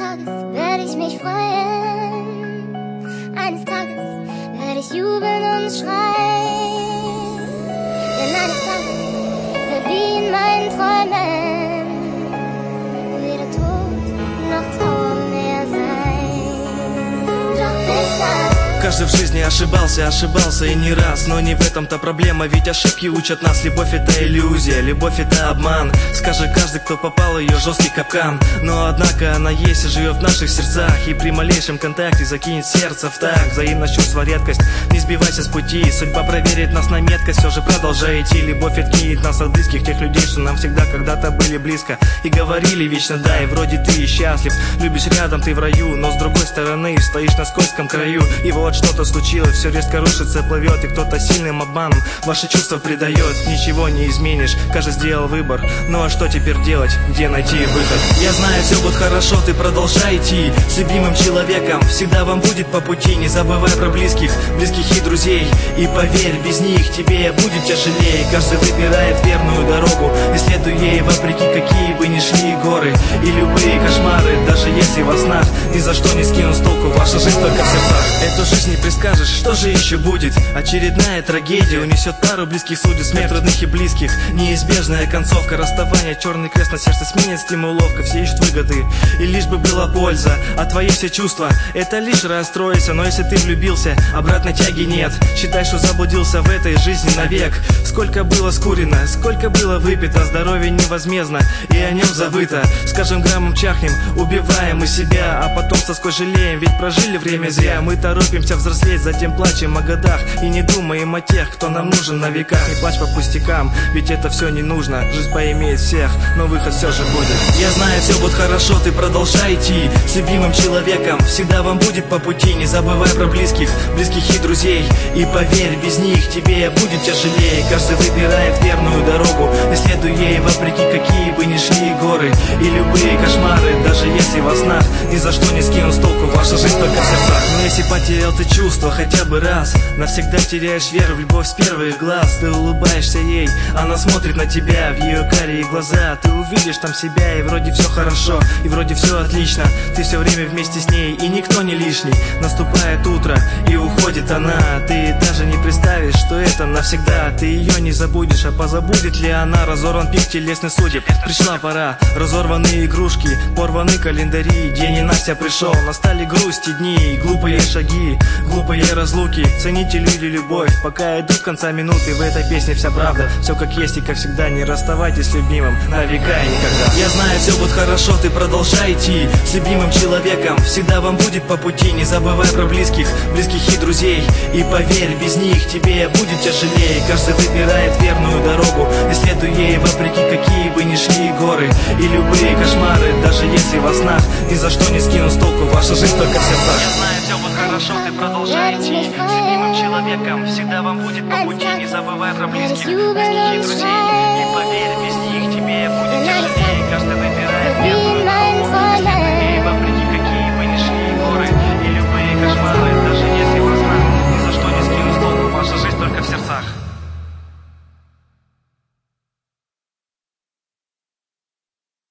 Tages werde ich mich freuen. Eines Tages werde ich jubeln und schreien. Denn eines Tages wird wie in meinen Träumen weder Tod noch Trauer mehr sein. Doch bis dann. Каждый в жизни ошибался и не раз. Но не в этом-то проблема, ведь ошибки учат нас. Любовь это иллюзия, любовь это обман. Скажет каждый, кто попал в ее жесткий капкан. Но однако она есть и живет в наших сердцах. И при малейшем контакте закинет сердце в так. Взаимность, чувство, редкость, не сбивайся с пути. Судьба проверит нас на меткость, все же продолжай идти. Любовь откинет нас от близких, тех людей, что нам всегда когда-то были близко. И говорили вечно да, и вроде ты и счастлив. Любишь рядом, ты в раю, но с другой стороны стоишь на скользком краю. И вот что-то случилось, все резко рушится, плывет. И кто-то сильным обманом ваши чувства предает. Ничего не изменишь, каждый сделал выбор. Ну а что теперь делать, где найти выход? Я знаю, все будет хорошо, ты продолжай идти. С любимым человеком всегда вам будет по пути. Не забывай про близких и друзей. И поверь, без них тебе будет тяжелее. Каждый выбирает верную дорогу, и следуй ей вопреки какие бы ни шли горы. И любые кошмары, даже если во снах, ни за что не скинут с толку. Ваша жизнь только в сердцах. Эту жизнь не предскажешь, что же еще будет? Очередная трагедия унесет пару близких судеб. Смерть родных и близких, неизбежная концовка. Расставание, черный крест на сердце сменит стимуловка. Все ищут выгоды, и лишь бы была польза. А твои все чувства, это лишь расстроиться. Но если ты влюбился, обратной тяги нет. Считай, что заблудился в этой жизни навек. Сколько было скурено, сколько было выпито. Здоровье невозмездно, и о нем забыто. Скажем, граммом чахнем, убиваем мы себя. А потом с тоской жалеем, ведь прожили время зря. Мы торопимся взрослеть, затем плачем о годах. И не думаем о тех, кто нам нужен на веках. Не плачь по пустякам, ведь это все не нужно. Жизнь поимеет всех, но выход все же будет. Я знаю, все будет хорошо, ты продолжай идти. С любимым человеком всегда вам будет по пути. Не забывай про близких и друзей. И поверь, без них тебе будет тяжелее. Каждый выбирает верную дорогу, и следуй ей вопреки какие бы ни шли горы. И любые кошмары, даже если во снах, ни за что не скинут с толку. Ваша жизнь только в сердцах. Но если потерял ты чувство хотя бы раз, навсегда теряешь веру в любовь с первых глаз. Ты улыбаешься ей, она смотрит на тебя, в ее карие глаза. Ты увидишь там себя, и вроде все хорошо, и вроде все отлично. Ты все время вместе с ней, и никто не лишний. Наступает утро, и уходит она. Ты даже не представишь, что это навсегда. Ты ее не забудешь, а позабудет ли она? Разорван пик телесный судеб, пришла пора. Разорванные игрушки, порваны календари. День и Настя пришел, настали грусти дни. Глупые шаги, глупые разлуки. Цените люди любовь, пока идут конца минуты. В этой песне вся правда, все как есть и как всегда. Не расставайтесь с любимым на века и никогда. Я знаю, все будет хорошо, ты продолжай идти. С любимым человеком всегда вам будет по пути. Не забывай про близких и друзей. И поверь, без них тебе будет тяжелее. Каждый выбирает верную дорогу, и следуй ей вопреки какие бы ни шли горы. И любые кошмары, даже если во снах, ни за что не скинут с толку. Ваша жизнь только в сердцах. Я знаю, все будет хорошо, ты продолжай идти. С любимым человеком всегда вам будет по пути. Не забывай про близких и друзей. И поверь, без них тебе будет